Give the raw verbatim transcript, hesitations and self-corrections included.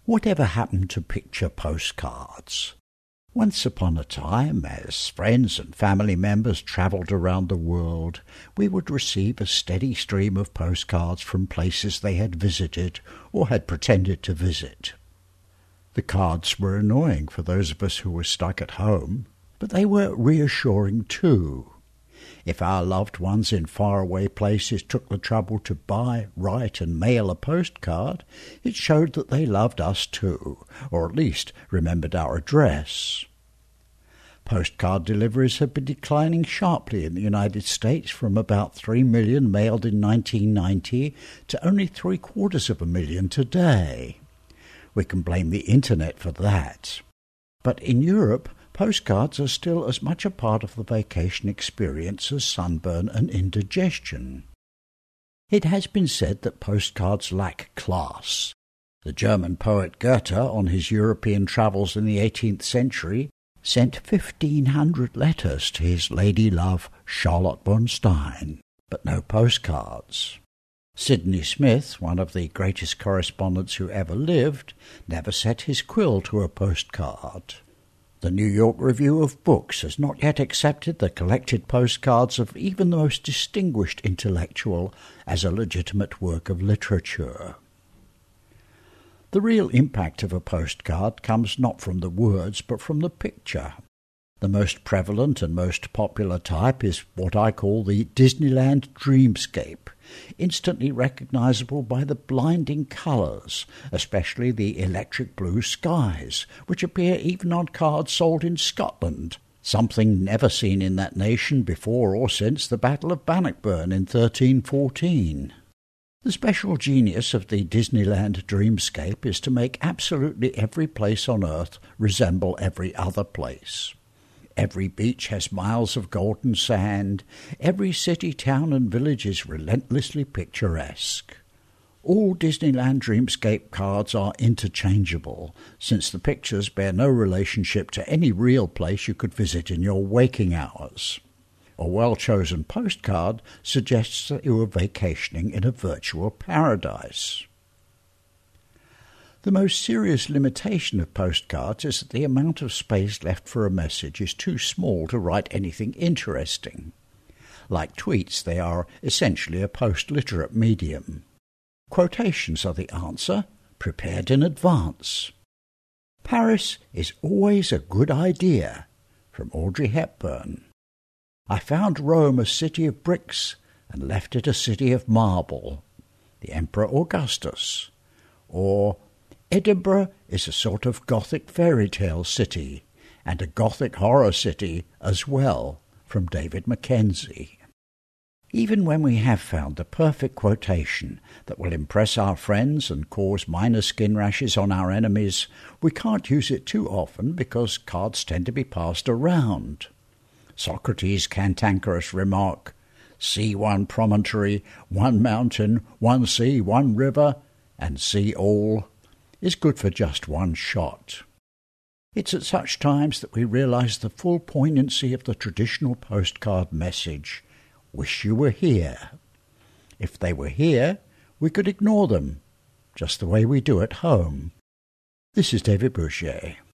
Whatever happened to picture postcards? Once upon a time, as friends and family members travelled around the world, we would receive a steady stream of postcards from places they had visited or had pretended to visit. The cards were annoying for those of us who were stuck at home, but they were reassuring too. If our loved ones in faraway places took the trouble to buy, write and mail a postcard, it showed that they loved us too, or at least remembered our address. Postcard deliveries have been declining sharply in the United States from about three million mailed in nineteen ninety to only three-quarters of a million today. We can blame the Internet for that. But in Europe, postcards are still as much a part of the vacation experience as sunburn and indigestion. It has been said that postcards lack class. The German poet Goethe, on his European travels in the eighteenth century, sent fifteen hundred letters to his lady-love Charlotte Bronstein, but no postcards. Sidney Smith, one of the greatest correspondents who ever lived, never set his quill to a postcard. The New York Review of Books has not yet accepted the collected postcards of even the most distinguished intellectual as a legitimate work of literature. The real impact of a postcard comes not from the words but from the picture. The most prevalent and most popular type is what I call the Disneyland dreamscape, instantly recognizable by the blinding colours, especially the electric blue skies, which appear even on cards sold in Scotland, something never seen in that nation before or since the Battle of Bannockburn in thirteen fourteen. The special genius of the Disneyland dreamscape is to make absolutely every place on Earth resemble every other place. Every beach has miles of golden sand. Every city, town and village is relentlessly picturesque. All Disneyland Dreamscape cards are interchangeable, since the pictures bear no relationship to any real place you could visit in your waking hours. A well-chosen postcard suggests that you are vacationing in a virtual paradise. The most serious limitation of postcards is that the amount of space left for a message is too small to write anything interesting. Like tweets, they are essentially a post-literate medium. Quotations are the answer, prepared in advance. Paris is always a good idea, from Audrey Hepburn. I found Rome a city of bricks and left it a city of marble, the Emperor Augustus. Or Edinburgh is a sort of Gothic fairy tale city, and a Gothic horror city as well, from David Mackenzie. Even when we have found the perfect quotation that will impress our friends and cause minor skin rashes on our enemies, we can't use it too often because cards tend to be passed around. Socrates' cantankerous remark, "See one promontory, one mountain, one sea, one river, and see all," is good for just one shot. It's at such times that we realize the full poignancy of the traditional postcard message, "Wish you were here." If they were here, we could ignore them, just the way we do at home. This is David Boucher.